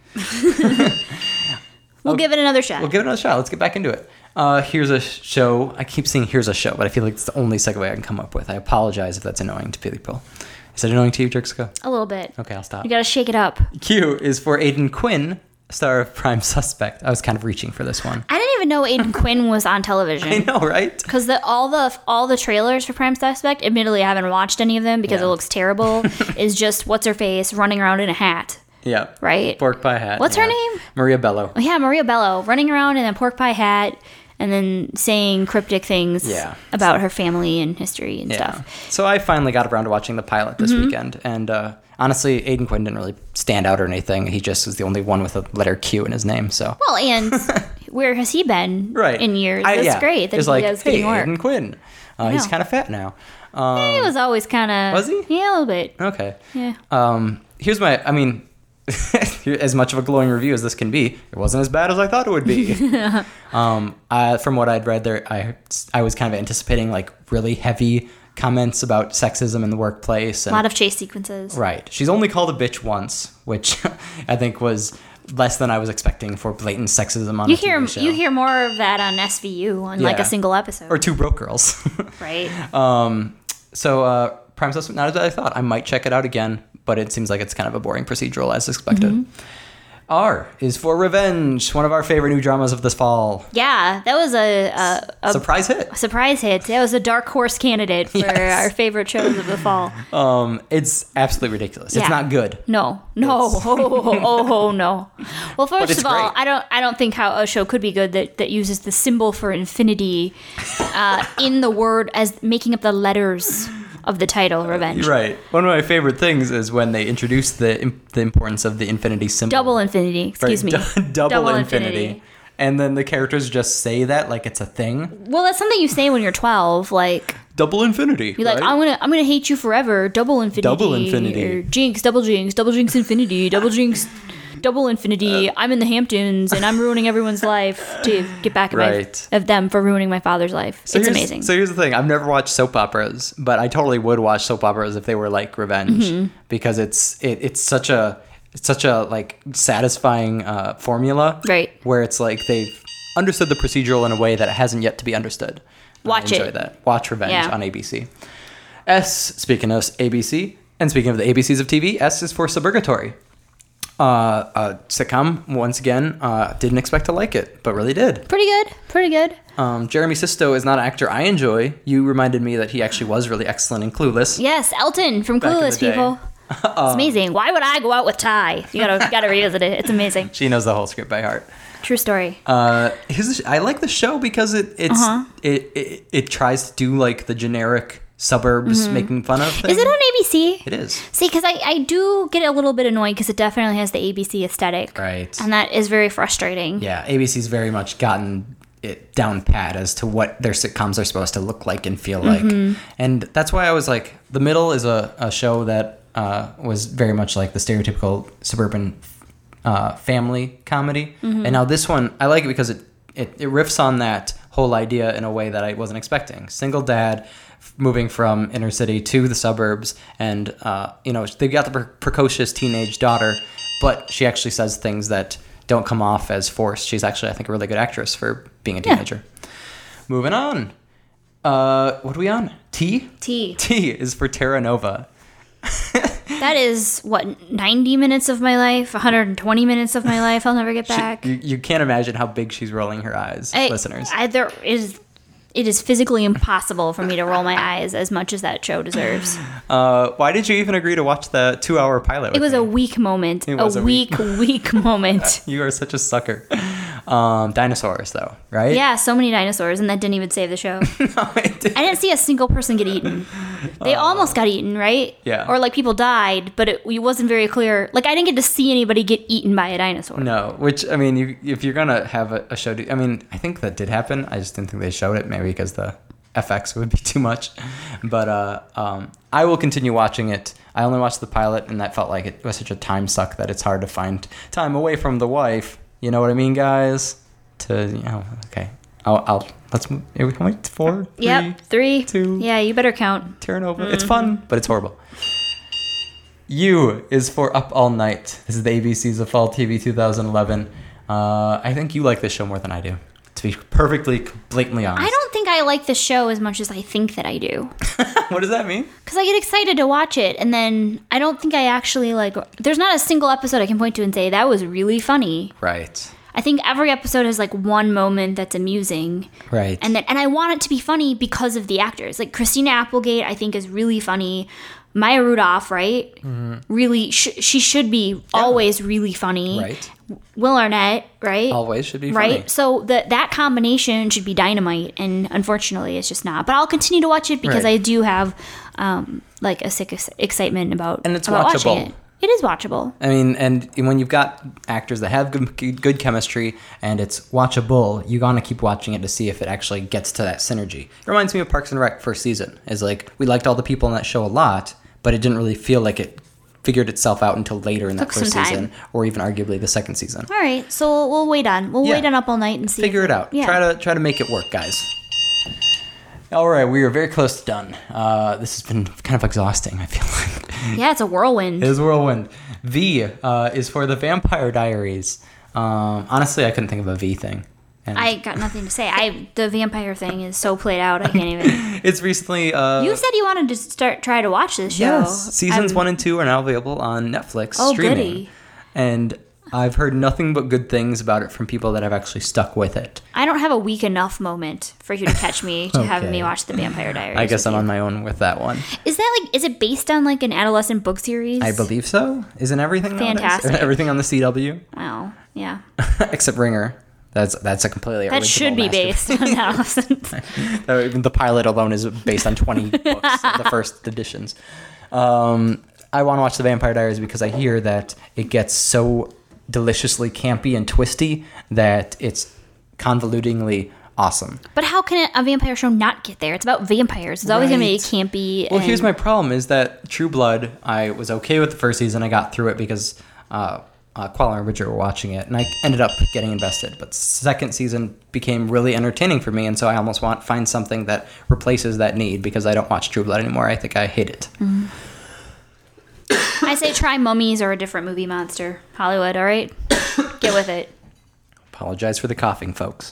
Speaker 2: We'll give it another shot.
Speaker 3: We'll give it another shot. Let's get back into it. Uh, here's a show. I keep saying here's a show, but I feel like it's the only segue I can come up with. I apologize if that's annoying to people. Is that annoying to you, Jerxica?
Speaker 2: A little bit.
Speaker 3: Okay, I'll stop.
Speaker 2: You gotta shake it up.
Speaker 3: Q is for Aidan Quinn, star of Prime Suspect. I was kind of reaching for this one.
Speaker 2: I didn't even know Aidan Quinn was on television.
Speaker 3: I know, right?
Speaker 2: Because the all the all the trailers for Prime Suspect, admittedly, I haven't watched any of them because
Speaker 3: Yeah.
Speaker 2: it looks terrible. is just what's her face running around in a hat,
Speaker 3: Yeah.
Speaker 2: right?
Speaker 3: Pork pie hat.
Speaker 2: What's her
Speaker 3: yeah.
Speaker 2: name?
Speaker 3: Maria Bello.
Speaker 2: Oh, yeah, Maria Bello running around in a pork pie hat and then saying cryptic things
Speaker 3: Yeah.
Speaker 2: about her family and history and
Speaker 3: Yeah.
Speaker 2: stuff.
Speaker 3: So I finally got around to watching the pilot this
Speaker 2: Mm-hmm.
Speaker 3: weekend, and uh, honestly, Aidan Quinn didn't really stand out or anything. He just was the only one with a letter Q in his name. So
Speaker 2: Well, and where has he been
Speaker 3: right
Speaker 2: in years?
Speaker 3: I-
Speaker 2: That's
Speaker 3: yeah.
Speaker 2: great that
Speaker 3: It's
Speaker 2: he
Speaker 3: like,
Speaker 2: is
Speaker 3: hey,
Speaker 2: getting work.
Speaker 3: Aidan Quinn. Uh, he's
Speaker 2: know.
Speaker 3: kind of fat now. Um,
Speaker 2: He was always kind of.
Speaker 3: Was he?
Speaker 2: Yeah, a little bit.
Speaker 3: okay.
Speaker 2: Yeah.
Speaker 3: Um, here's my. I mean. As much of a glowing review as this can be, it wasn't as bad as I thought it would be. um, uh, from what I'd read there, I I was kind of anticipating like really heavy comments about sexism in the workplace.
Speaker 2: A
Speaker 3: And,
Speaker 2: lot of chase sequences.
Speaker 3: right. She's only called a bitch once, which I think was less than I was expecting for blatant sexism on
Speaker 2: You
Speaker 3: a T V
Speaker 2: hear
Speaker 3: show.
Speaker 2: you hear more of that on S V U on like
Speaker 3: Yeah.
Speaker 2: a single episode,
Speaker 3: or Two Broke Girls.
Speaker 2: right?
Speaker 3: um, so uh, Prime Suspect, not as I thought. I might check it out again, but it seems like it's kind of a boring procedural as expected. R is for Revenge, one of our favorite new dramas of this fall.
Speaker 2: Yeah, that was a, a, a
Speaker 3: Surprise hit.
Speaker 2: surprise hit. That was a dark horse candidate for
Speaker 3: Yes.
Speaker 2: our favorite shows of the fall.
Speaker 3: Um, it's absolutely ridiculous. It's
Speaker 2: Yeah.
Speaker 3: not good.
Speaker 2: No, no, oh, oh, oh, oh, no. Well, first
Speaker 3: it's
Speaker 2: of all,
Speaker 3: great.
Speaker 2: I don't, I don't think how a show could be good that, that uses the symbol for infinity uh, in the word as making up the letters of the title, Revenge.
Speaker 3: Right. One of my favorite things is when they introduce the the importance of the infinity symbol.
Speaker 2: Double infinity. Excuse
Speaker 3: Right,
Speaker 2: me.
Speaker 3: du- double, infinity. And then the characters just say that like it's a thing.
Speaker 2: Well, that's something you say when you're twelve. Like
Speaker 3: Double infinity.
Speaker 2: you're like, I'm gonna, I'm gonna hate you forever. Double infinity.
Speaker 3: Double infinity.
Speaker 2: Or jinx, double jinx, double jinx infinity, double jinx, double infinity. I'm in the Hamptons and I'm ruining everyone's life to get back at
Speaker 3: Right.
Speaker 2: my, of them for ruining my father's life.
Speaker 3: So
Speaker 2: it's
Speaker 3: here's-
Speaker 2: amazing.
Speaker 3: So here's the thing. I've never watched soap operas, but I totally would watch soap operas if they were like Revenge,
Speaker 2: Mm-hmm.
Speaker 3: because it's it, it's such a it's such a like satisfying uh, formula,
Speaker 2: Right.
Speaker 3: Where it's like they've understood the procedural in a way that hasn't yet to be understood.
Speaker 2: Watch
Speaker 3: I enjoy
Speaker 2: it.
Speaker 3: that. Watch Revenge
Speaker 2: Yeah.
Speaker 3: on A B C. S, speaking of A B C, and speaking of the A B Cs of T V, S is for Suburgatory. Uh, a sitcom, once again, uh, didn't expect to like it, but really did.
Speaker 2: Pretty good. Pretty good.
Speaker 3: Um, Jeremy Sisto is not an actor I enjoy. You reminded me that he actually was really excellent in Clueless.
Speaker 2: Yes, Elton from
Speaker 3: Back in the
Speaker 2: Clueless,
Speaker 3: day.
Speaker 2: people. It's amazing. Why would I go out with Ty? You gotta, gotta revisit it. It's amazing.
Speaker 3: She knows the whole script by heart.
Speaker 2: True story.
Speaker 3: Uh, his, I like the show because it it's
Speaker 2: Uh-huh.
Speaker 3: it, it it tries to do like the generic suburbs making fun of things.
Speaker 2: Is it on A B C?
Speaker 3: It is.
Speaker 2: See, because I, I do get a little bit annoyed because it definitely has the A B C aesthetic.
Speaker 3: Right.
Speaker 2: And that is very frustrating.
Speaker 3: Yeah, A B C's very much gotten it down pat as to what their sitcoms are supposed to look like and feel like.
Speaker 2: Mm-hmm.
Speaker 3: And that's why I was like, The Middle is a, a show that uh, was very much like the stereotypical suburban uh, family comedy.
Speaker 2: Mm-hmm.
Speaker 3: And now this one, I like it because it, it, it riffs on that whole idea in a way that I wasn't expecting. Single dad f- moving from inner city to the suburbs, and uh, you know, they've got the pre- precocious teenage daughter, but she actually says things that don't come off as forced. She's actually, I think, a really good actress for being a
Speaker 2: Yeah.
Speaker 3: teenager. Moving on. Uh, what are we on? T?
Speaker 2: T.
Speaker 3: T is for Terra Nova.
Speaker 2: That is, what, ninety minutes of my life? one hundred twenty minutes of my life I'll never get back?
Speaker 3: You, you can't imagine how big she's rolling her eyes,
Speaker 2: I-
Speaker 3: listeners.
Speaker 2: I, there is, it is physically impossible for me to roll my eyes as much as that show deserves.
Speaker 3: Uh, why did you even agree to watch the two-hour pilot with
Speaker 2: It was
Speaker 3: me?
Speaker 2: a weak moment.
Speaker 3: It
Speaker 2: A,
Speaker 3: was a
Speaker 2: weak, weak moment.
Speaker 3: You are such a sucker. Um, dinosaurs, though, right?
Speaker 2: Yeah, so many dinosaurs, and that didn't even save the show.
Speaker 3: No, it did.
Speaker 2: I didn't see a single person get eaten. They almost got eaten, right?
Speaker 3: Uh, Yeah.
Speaker 2: Or like people died, but it, it wasn't very clear. Like I didn't get to see anybody get eaten by a dinosaur.
Speaker 3: No, which, I mean, you, if you're going to have a, a show, do, I mean, I think that did happen. I just didn't think they showed it, maybe because the F X would be too much. But uh, um, I will continue watching it. I only watched the pilot, and that felt like it was such a time suck that it's hard to find time away from the wife. You know what I mean, guys? To, you know, okay. I'll, I'll let's move. Are we going to four? Three,
Speaker 2: Yep, three.
Speaker 3: two.
Speaker 2: Yeah, you better count.
Speaker 3: Turn over. It's fun, but it's horrible. U is for Up All Night. This is the A B Cs of Fall T V twenty eleven. Uh, I think you like this show more than I do, to be perfectly, blatantly honest.
Speaker 2: I don't think I like the show as much as I think that I do.
Speaker 3: What does that mean?
Speaker 2: Because I get excited to watch it, and then I don't think I actually like. There's not a single episode I can point to and say that was really funny.
Speaker 3: Right.
Speaker 2: I think every episode has like one moment that's amusing,
Speaker 3: Right.
Speaker 2: and then and I want it to be funny because of the actors. Like Christina Applegate, I think is really funny. Maya Rudolph, right?
Speaker 3: Mm-hmm.
Speaker 2: Really, sh- she should be always really funny.
Speaker 3: Right.
Speaker 2: Will Arnett, right?
Speaker 3: Always should be
Speaker 2: right.
Speaker 3: funny.
Speaker 2: So that that combination should be dynamite, and unfortunately, it's just not. But I'll continue to watch it because
Speaker 3: Right.
Speaker 2: I do have um, like a sick ex- excitement about
Speaker 3: And it's
Speaker 2: about watching
Speaker 3: watchable.
Speaker 2: it. It is watchable.
Speaker 3: I mean, and when you've got actors that have good, good chemistry and it's watchable, you gotta keep watching it to see if it actually gets to that synergy. It reminds me of Parks and Rec first season. Is like we liked all the people in that show a lot, but it didn't really feel like it figured itself out until later in that
Speaker 2: Took
Speaker 3: first
Speaker 2: some time.
Speaker 3: season, or even arguably the second season.
Speaker 2: All right, so we'll, we'll wait on. We'll
Speaker 3: Yeah.
Speaker 2: wait on Up All Night and see.
Speaker 3: Figure
Speaker 2: if
Speaker 3: it out.
Speaker 2: Yeah.
Speaker 3: Try to try to make it work, guys. All right, we are very close to done. Uh, this has been kind of exhausting, I feel like.
Speaker 2: Yeah, it's a whirlwind.
Speaker 3: It is whirlwind. V uh, is for the Vampire Diaries. Um, honestly, I couldn't think of a V thing. And
Speaker 2: I got nothing to say. I the vampire thing is so played out. I can't even.
Speaker 3: it's recently. Uh,
Speaker 2: You said you wanted to start try to watch this show.
Speaker 3: yes, seasons
Speaker 2: I'm-
Speaker 3: one and two are now available on Netflix
Speaker 2: Oh,
Speaker 3: streaming.
Speaker 2: goody.
Speaker 3: And I've heard nothing but good things about it from people that have actually stuck with it.
Speaker 2: I don't have a weak enough moment for you to catch me to have
Speaker 3: Okay.
Speaker 2: me watch The Vampire Diaries.
Speaker 3: I guess
Speaker 2: with
Speaker 3: I'm
Speaker 2: you.
Speaker 3: on my own with that one.
Speaker 2: Is that like, is it based on like an adolescent book series?
Speaker 3: I believe so. Isn't everything nowadays?
Speaker 2: Fantastic.
Speaker 3: Everything on the C W?
Speaker 2: Wow. Yeah.
Speaker 3: Except Ringer. That's that's a completely
Speaker 2: That
Speaker 3: original
Speaker 2: should be based on adolescent.
Speaker 3: Uh, the pilot alone is based on twenty books, the first editions. Um, I want to watch The Vampire Diaries because I hear that it gets so deliciously campy and twisty that it's convolutingly awesome.
Speaker 2: But how can a vampire show not get there? It's about vampires. It's always going to be
Speaker 3: Right.
Speaker 2: campy.
Speaker 3: Well,
Speaker 2: and
Speaker 3: here's my problem is that True Blood, I was okay with the first season. I got through it because uh, uh, Quala and Bridget were watching it, and I ended up getting invested. But second season became really entertaining for me, and so I almost want find something that replaces that need because I don't watch True Blood anymore. I think I hate it.
Speaker 2: Mm-hmm. I say try Mummies or a different movie monster. Hollywood, all right? Get with it.
Speaker 3: Apologize for the coughing, folks.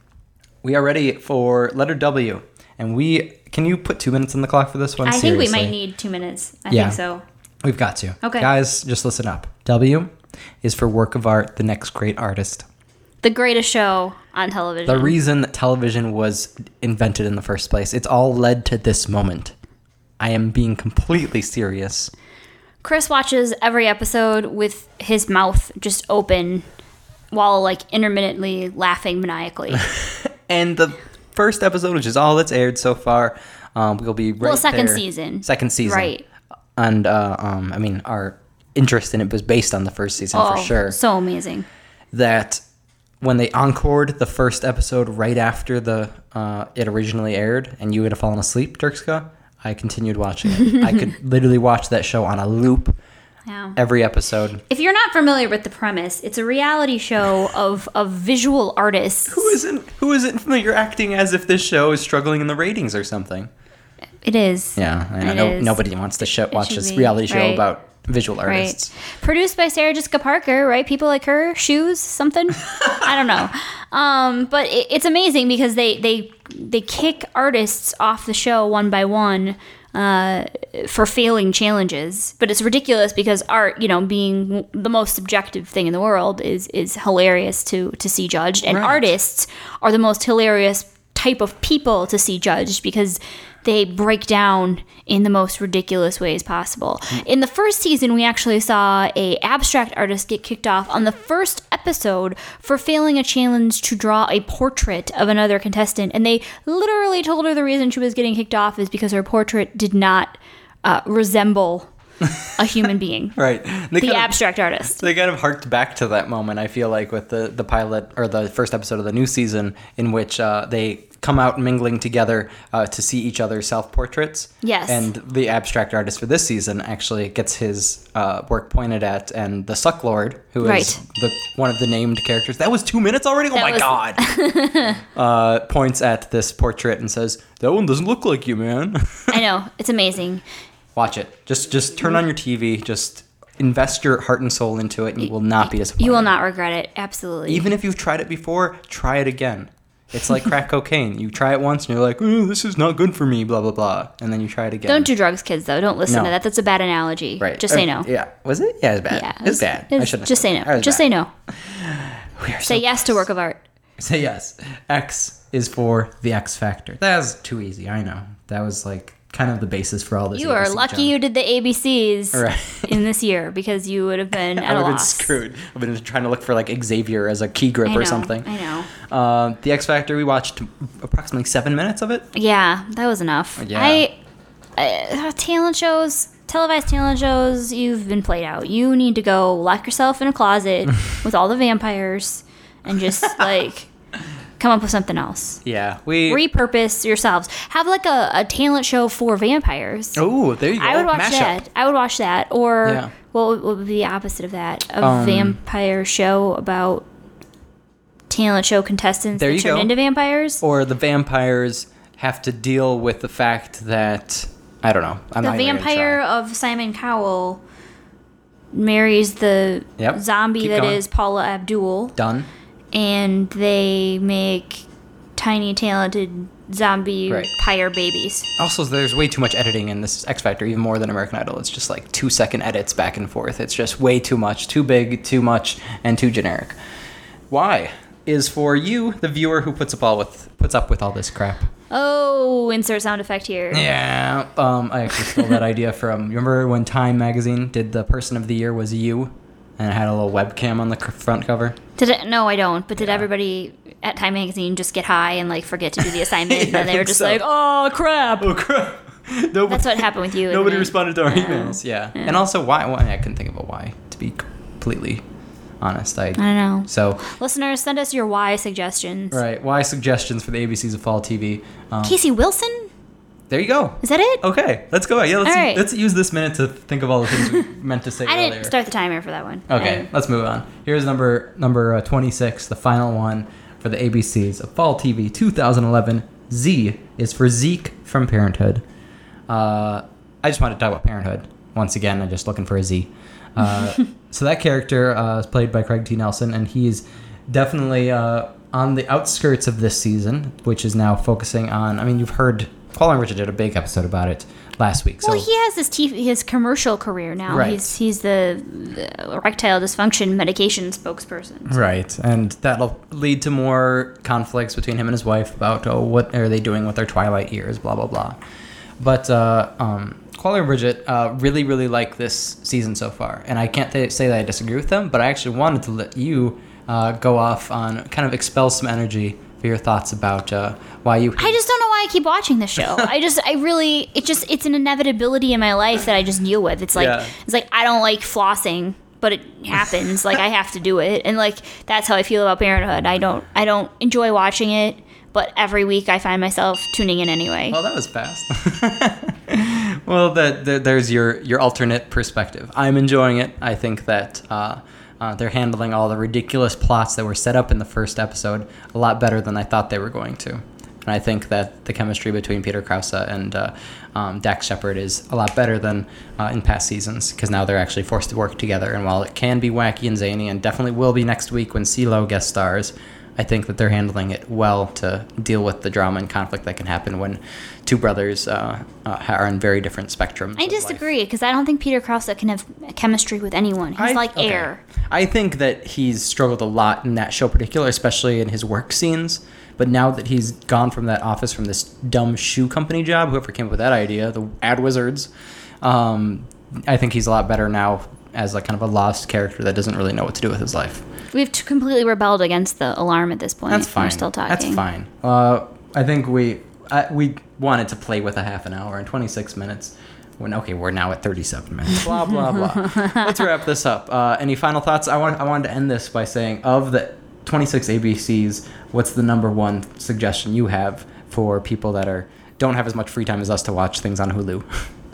Speaker 3: We are ready for letter W, and we can you put two minutes on the clock for this one?
Speaker 2: I think we
Speaker 3: Seriously.
Speaker 2: might need two minutes. I
Speaker 3: Yeah.
Speaker 2: think so.
Speaker 3: We've got to.
Speaker 2: Okay.
Speaker 3: Guys, just listen up. W is for work of art, the next great artist.
Speaker 2: The greatest show on television.
Speaker 3: The reason that television was invented in the first place. It's all led to this moment. I am being completely serious.
Speaker 2: Chris watches every episode with his mouth just open while like intermittently laughing maniacally.
Speaker 3: And the first episode, which is all that's aired so far, um, will be right
Speaker 2: Well, second
Speaker 3: there.
Speaker 2: season.
Speaker 3: Second season.
Speaker 2: Right.
Speaker 3: And, uh, um, I mean, our interest in it was based on the first season
Speaker 2: Oh,
Speaker 3: for sure.
Speaker 2: so amazing.
Speaker 3: That when they encored the first episode right after the uh, it originally aired, and you would have fallen asleep, Dirkska, I continued watching it. I could literally watch that show on a loop
Speaker 2: Yeah.
Speaker 3: every episode.
Speaker 2: If you're not familiar with the premise, it's a reality show of, of visual artists.
Speaker 3: Who isn't who isn't familiar? You're acting as if this show is struggling in the ratings or something.
Speaker 2: It is.
Speaker 3: Yeah, I know
Speaker 2: It
Speaker 3: no,
Speaker 2: is.
Speaker 3: nobody wants to show, watch
Speaker 2: should
Speaker 3: this
Speaker 2: be,
Speaker 3: reality show
Speaker 2: right.
Speaker 3: about visual artists.
Speaker 2: Right. Produced by Sarah Jessica Parker, right? People like her, shoes, something. I don't know. Um, but it, it's amazing because they, they they kick artists off the show one by one uh, for failing challenges. But it's ridiculous because art, you know, being the most subjective thing in the world, is is hilarious to to see judged, and
Speaker 3: Right.
Speaker 2: artists are the most hilarious type of people to see judged because they break down in the most ridiculous ways possible. In the first season, we actually saw a abstract artist get kicked off on the first episode for failing a challenge to draw a portrait of another contestant, and they literally told her the reason she was getting kicked off is because her portrait did not uh, resemble a human being.
Speaker 3: Right. They
Speaker 2: The
Speaker 3: kind of-
Speaker 2: abstract artist.
Speaker 3: They kind of harked back to that moment, I feel like, with the, the pilot or the first episode of the new season, in which uh, they come out mingling together uh, to see each other's self-portraits.
Speaker 2: Yes.
Speaker 3: And the abstract artist for this season actually gets his uh, work pointed at, and the Suck Lord, who is
Speaker 2: Right.
Speaker 3: the one of the named characters. That was two minutes already? Oh
Speaker 2: That
Speaker 3: my
Speaker 2: was-
Speaker 3: God. uh, points at this portrait and says, "That one doesn't look like you, man."
Speaker 2: I know. It's amazing.
Speaker 3: Watch it. Just just turn on your T V. Just invest your heart and soul into it, and you will not be disappointed.
Speaker 2: You will not regret it. Absolutely.
Speaker 3: Even if you've tried it before, try it again. It's like crack cocaine. You try it once, and you're like, oh, this is not good for me, blah, blah, blah. And then you try it again.
Speaker 2: Don't do drugs, kids, though. Don't listen
Speaker 3: No.
Speaker 2: to that. That's a bad analogy.
Speaker 3: Right.
Speaker 2: Just say
Speaker 3: Uh,
Speaker 2: no.
Speaker 3: Yeah. Was it? Yeah, it's bad.
Speaker 2: Yeah,
Speaker 3: it's, bad. I
Speaker 2: it's-
Speaker 3: shouldn't have
Speaker 2: just say
Speaker 3: said
Speaker 2: no.
Speaker 3: that.
Speaker 2: Just
Speaker 3: Bad.
Speaker 2: say no.
Speaker 3: We are
Speaker 2: Say
Speaker 3: so
Speaker 2: yes to work of art.
Speaker 3: Say yes. X is for the X Factor. That was too easy, I know. That was like kind of the basis for all this.
Speaker 2: You are
Speaker 3: A B C
Speaker 2: lucky
Speaker 3: junk.
Speaker 2: you did the A B Cs
Speaker 3: Right.
Speaker 2: in this year because you would have been
Speaker 3: I
Speaker 2: at
Speaker 3: would
Speaker 2: a
Speaker 3: have been
Speaker 2: loss.
Speaker 3: screwed. I've been trying to look for like Xavier as a key grip
Speaker 2: I
Speaker 3: or
Speaker 2: know,
Speaker 3: something.
Speaker 2: I know.
Speaker 3: Uh, the X Factor, we watched approximately seven minutes of it.
Speaker 2: Yeah, that was enough.
Speaker 3: Yeah.
Speaker 2: I uh, talent shows, televised talent shows, you've been played out. You need to go lock yourself in a closet with all the vampires and just like come up with something else.
Speaker 3: Yeah, we.
Speaker 2: Repurpose yourselves. Have like a, a talent show for vampires.
Speaker 3: Oh, there you go.
Speaker 2: I would watch
Speaker 3: Mashup.
Speaker 2: that. I would watch that. Or
Speaker 3: Yeah.
Speaker 2: what, would, what would be the opposite of that? A
Speaker 3: Um,
Speaker 2: vampire show about talent show contestants
Speaker 3: There
Speaker 2: that
Speaker 3: you
Speaker 2: turn
Speaker 3: go.
Speaker 2: into vampires.
Speaker 3: Or the vampires have to deal with the fact that I don't know. I'm
Speaker 2: The
Speaker 3: not even gonna
Speaker 2: vampire
Speaker 3: try.
Speaker 2: of Simon Cowell marries the
Speaker 3: Yep.
Speaker 2: zombie
Speaker 3: Keep
Speaker 2: that
Speaker 3: going.
Speaker 2: is Paula Abdul,
Speaker 3: Done.
Speaker 2: and they make tiny, talented zombie
Speaker 3: Right.
Speaker 2: pyre babies.
Speaker 3: Also, there's way too much editing in this X Factor, even more than American Idol. It's just like two second edits back and forth. It's just way too much, too big, too much, and too generic. Why? Is for you, the viewer who puts up all with puts up with all this crap.
Speaker 2: Oh, insert sound effect here.
Speaker 3: Yeah. Um, I actually stole that idea from. Remember when Time magazine did the Person of the Year was you, and it had a little webcam on the c- front cover.
Speaker 2: Did it? No, I don't. But did
Speaker 3: Yeah.
Speaker 2: everybody at Time Magazine just get high and like forget to do the assignment?
Speaker 3: Yeah, I
Speaker 2: and they were
Speaker 3: think
Speaker 2: just
Speaker 3: so.
Speaker 2: like, "Oh crap!"
Speaker 3: Oh crap! Nobody,
Speaker 2: That's what happened with you. isn't
Speaker 3: Nobody
Speaker 2: it?
Speaker 3: responded to our
Speaker 2: Yeah.
Speaker 3: emails. Yeah. And also, why? Why? I couldn't think of a why. To be completely honest, I.
Speaker 2: I don't know.
Speaker 3: So.
Speaker 2: Listeners, send us your why suggestions.
Speaker 3: Right. Why suggestions for the A B Cs of fall T V? Um,
Speaker 2: Casey Wilson?
Speaker 3: there you go.
Speaker 2: Is that it?
Speaker 3: Okay, let's go. Yeah, let's
Speaker 2: All right.
Speaker 3: let's use this minute to think of all the things we meant to say
Speaker 2: I
Speaker 3: earlier.
Speaker 2: didn't start the timer for that one.
Speaker 3: Okay,
Speaker 2: I-
Speaker 3: let's move on. Here's number number uh, twenty-six, the final one for the A B Cs of fall T V two thousand eleven. Z is for Zeke from Parenthood. Uh, I just wanted to talk about Parenthood once again. I'm just looking for a Z. Uh, so that character uh, is played by Craig T. Nelson, and he's definitely uh, on the outskirts of this season, which is now focusing on. I mean, you've heard Paul and Richard did a big episode about it last week.
Speaker 2: Well,
Speaker 3: so
Speaker 2: he has his T V, his commercial career now.
Speaker 3: Right.
Speaker 2: He's he's the, the erectile dysfunction medication spokesperson.
Speaker 3: Right, and that'll lead to more conflicts between him and his wife about, oh, what are they doing with their twilight years, blah, blah, blah. But uh, um, Qualler and Bridget uh, really, really like this season so far, and I can't th- say that I disagree with them, but I actually wanted to let you uh, go off on, kind of expel some energy for your thoughts about uh, why you...
Speaker 2: I just don't know why I keep watching this show. I just, I really, it just, it's an inevitability in my life that I just deal with. It's like,
Speaker 3: Yeah.
Speaker 2: it's like I don't like flossing, but it happens. Like I have to do it, and like that's how I feel about Parenthood. I don't, I don't enjoy watching it, but every week I find myself tuning in anyway.
Speaker 3: Well, that was fast. Well, that the, there's your, your alternate perspective. I'm enjoying it. I think that uh, uh, they're handling all the ridiculous plots that were set up in the first episode a lot better than I thought they were going to. And I think that the chemistry between Peter Krause and uh, um, Dax Shepard is a lot better than uh, in past seasons, because now they're actually forced to work together. And while it can be wacky and zany, and definitely will be next week when CeeLo guest stars, I think that they're handling it well to deal with the drama and conflict that can happen when two brothers uh, uh, are on very different spectrums.
Speaker 2: I
Speaker 3: of life.
Speaker 2: disagree because I don't think Peter Krause can have chemistry with anyone. He's
Speaker 3: I-
Speaker 2: like
Speaker 3: okay.
Speaker 2: air.
Speaker 3: I think that he's struggled a lot in that show, particular, especially in his work scenes. But now that he's gone from that office, from this dumb shoe company job, whoever came up with that idea, the Ad Wizards, um, I think he's a lot better now as like kind of a lost character that doesn't really know what to do with his life.
Speaker 2: We've t- completely rebelled against the alarm at this point.
Speaker 3: That's fine.
Speaker 2: We're still talking.
Speaker 3: That's fine. Uh, I think we I, we wanted to play with a half an hour and twenty-six minutes. When okay, we're now at thirty-seven minutes. Blah blah blah. Let's wrap this up. Uh, any final thoughts? I want I wanted to end this by saying, of the twenty-six A B Cs, what's the number one suggestion you have for people that are don't have as much free time as us to watch things on Hulu?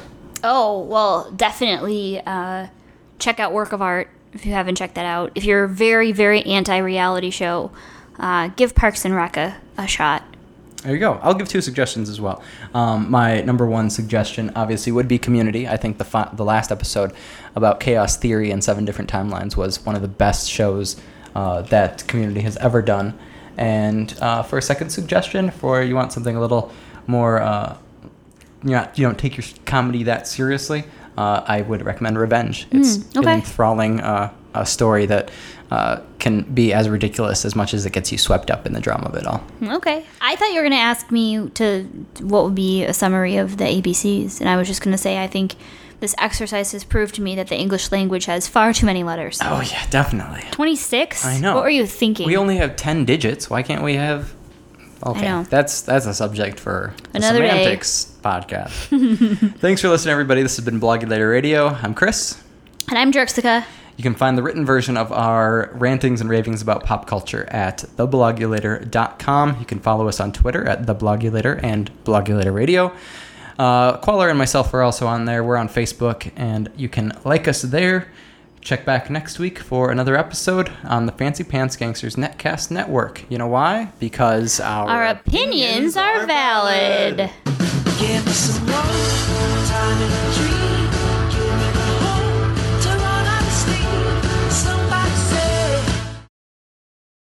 Speaker 2: Oh, well, definitely uh, check out Work of Art if you haven't checked that out. If you're very, very anti-reality show, uh, give Parks and Rec a, a shot.
Speaker 3: There you go. I'll give two suggestions as well. Um, my number one suggestion, obviously, would be Community. I think the fi- the last episode about chaos theory and seven different timelines was one of the best shows uh, that Community has ever done. And uh, for a second suggestion, for you want something a little more, uh, you not you don't take your comedy that seriously, uh, I would recommend Revenge. It's
Speaker 2: Mm, okay.
Speaker 3: an enthralling uh, a story that uh, can be as ridiculous as much as it gets you swept up in the drama of it all.
Speaker 2: Okay. I thought you were going to ask me to what would be a summary of the A B Cs, and I was just going to say I think this exercise has proved to me that the English language has far too many letters.
Speaker 3: Oh yeah, definitely.
Speaker 2: twenty-six?
Speaker 3: I know.
Speaker 2: What were you thinking?
Speaker 3: We only have ten digits. Why can't we have? Okay,
Speaker 2: know.
Speaker 3: that's that's a subject for the
Speaker 2: Another day.
Speaker 3: semantics podcast. Thanks for listening, everybody. This has been Blogulator Radio. I'm Chris.
Speaker 2: And I'm Jerxica.
Speaker 3: You can find the written version of our rantings and ravings about pop culture at the blogulator dot com. You can follow us on Twitter at theblogulator and Blogulator Radio. Uh, Qualler and myself are also on there. We're on Facebook, and you can like us there. Check back next week for another episode on the Fancy Pants Gangsters Netcast Network. You know why? Because our,
Speaker 2: Our opinions are valid.
Speaker 4: Give me some more time in a dream.